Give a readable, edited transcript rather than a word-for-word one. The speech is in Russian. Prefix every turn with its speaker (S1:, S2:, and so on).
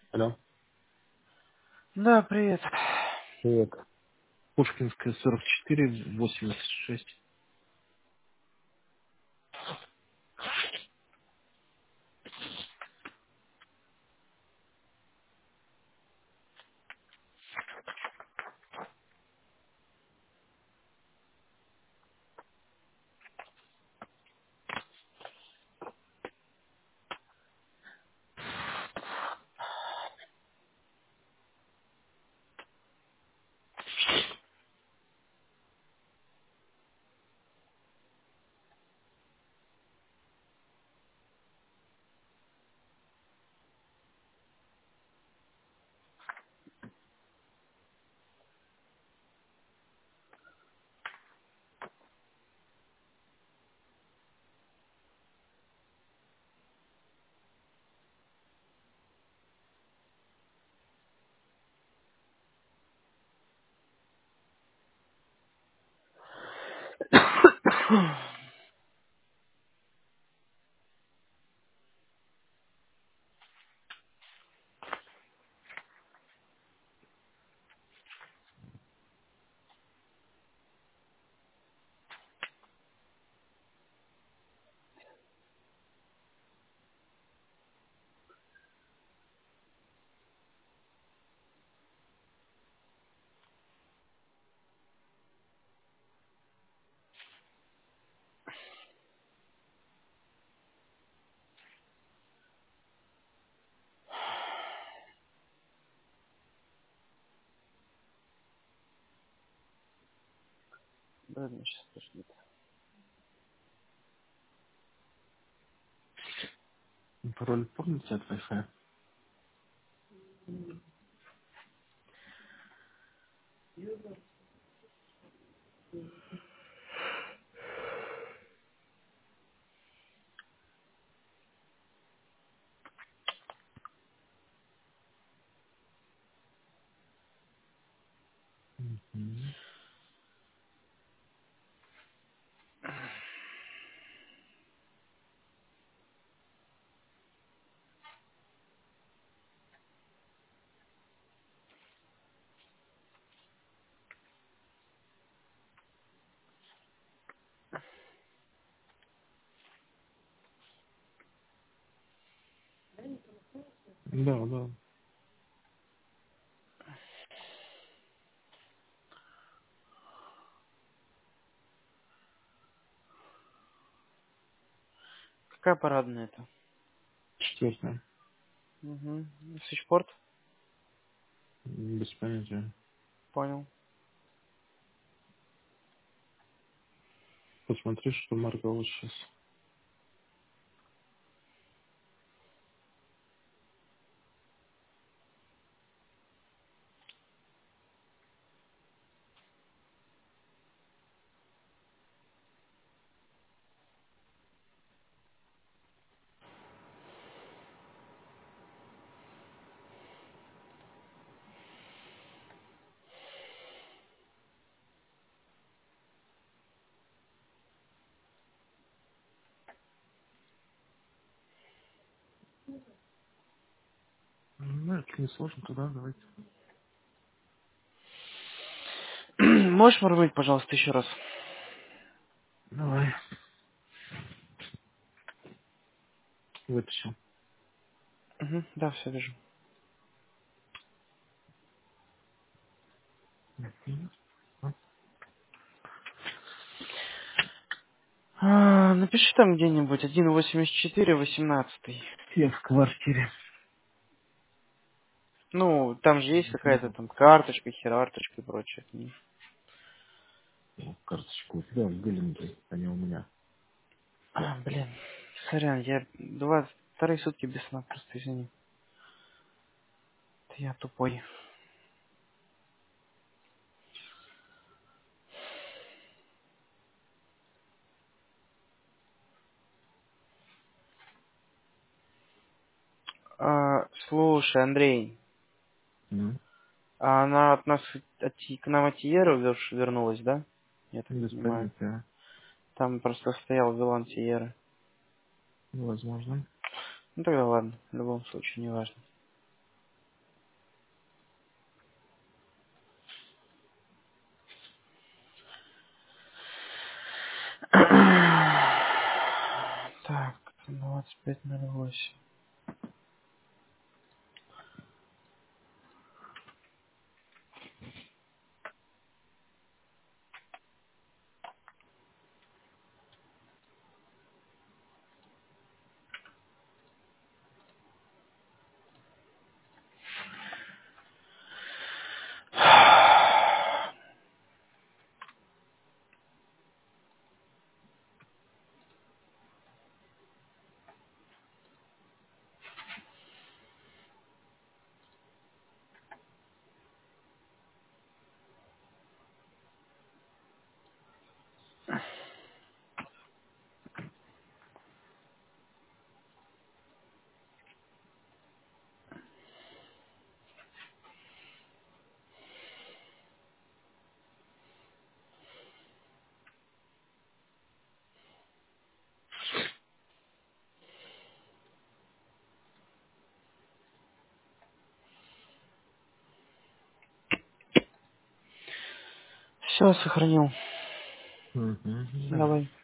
S1: Алло.
S2: Да, привет.
S1: Привет. Пушкинская, 44, 86.
S2: Да, мне сейчас тошнит.
S1: Пароль помните от Wi-Fi? Мгм. Да, да.
S2: Какая парадная это?
S1: Четвертое.
S2: Угу. Свечпорт?
S1: Без понятия.
S2: Понял.
S1: Посмотри, что Маркова сейчас. Ну, это не сложно, туда давайте.
S2: Можешь моргнуть, пожалуйста, еще раз?
S1: Давай. Вытащил.
S2: Угу. Да, все вижу.
S1: Мгм. А,
S2: Напиши там где-нибудь 1.84, 18.
S1: Я в квартире.
S2: Ну, там же есть какая-то там карточка, херарточка и прочее.
S1: Карточку. Да, в Галинге, а не у меня.
S2: Блин. Сорян, я 22 сутки без сна, просто извини. Это я тупой. Слушай, Андрей,
S1: Ну,
S2: а она от нас к нам от Тиера вернулась, да? Я так
S1: без
S2: понимаю.
S1: понятия.
S2: Там просто стоял Вилан Тиера.
S1: Возможно.
S2: Ну тогда ладно, в любом случае, не важно. Так, 25:08. Все, сохранил.
S1: Угу, давай.
S2: Давай.